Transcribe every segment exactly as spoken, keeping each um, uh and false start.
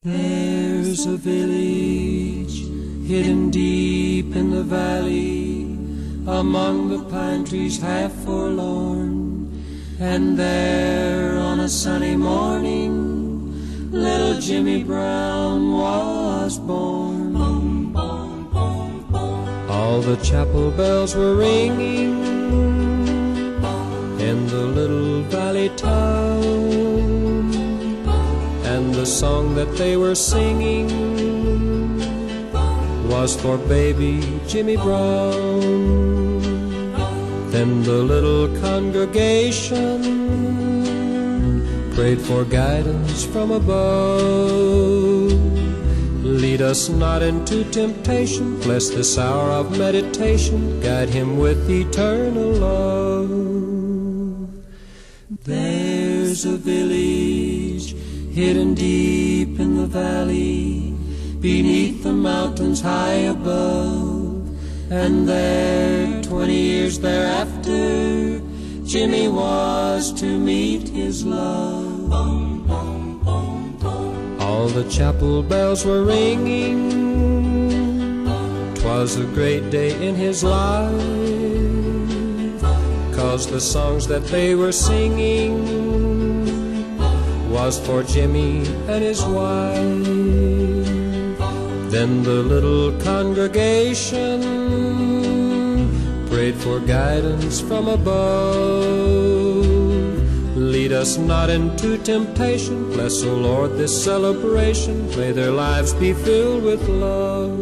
There's a village hidden deep in the valley, among the pine trees half forlorn, and there on a sunny morning little Jimmy Brown was born. Boom, boom, boom, boom. All the chapel bells were ringing in the little valley town, and the song that they were singing was for baby Jimmy Brown. Then the little congregation prayed for guidance from above. Lead us not into temptation, bless this hour of meditation, guide him with eternal love. There's a village hidden deep in the valley, beneath the mountains high above, and there, twenty years thereafter, Jimmy was to meet his love. Boom, boom, boom, boom. All the chapel bells were ringing, 'twas a great day in his life, 'cause the songs that they were singing was for Jimmy and his wife. Then the little congregation prayed for guidance from above. Lead us not into temptation, bless, O Lord, this celebration, may their lives be filled with love.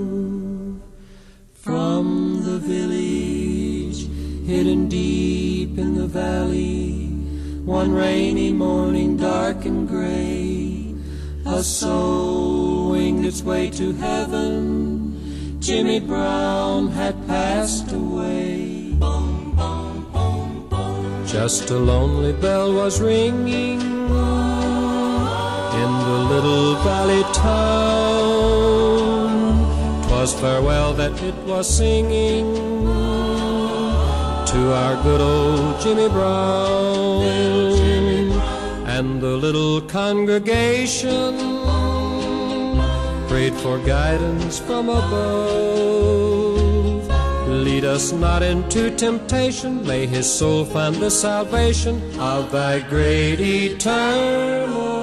From the village hidden deep in the valley, one rainy morning dark and gray, a soul winged its way to heaven, Jimmy Brown had passed away. Boom, boom, boom, boom. Just a lonely bell was ringing in the little valley town, 'twas farewell that it was singing to our good old Jimmy Brown. And the little congregation prayed for guidance from above. Lead us not into temptation, may his soul find the salvation of thy great eternal